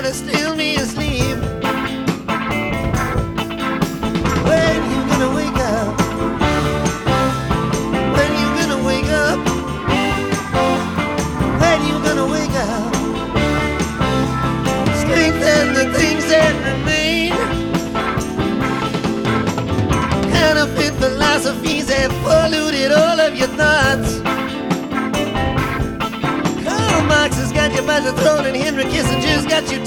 to steal me asleep. When you gonna wake up? When you gonna wake up? When you gonna wake up? Strengthen the things that remain. Counterfeit philosophies have polluted all of your thoughts. Karl Marx has got you by the throat, and Henry Kissinger's got you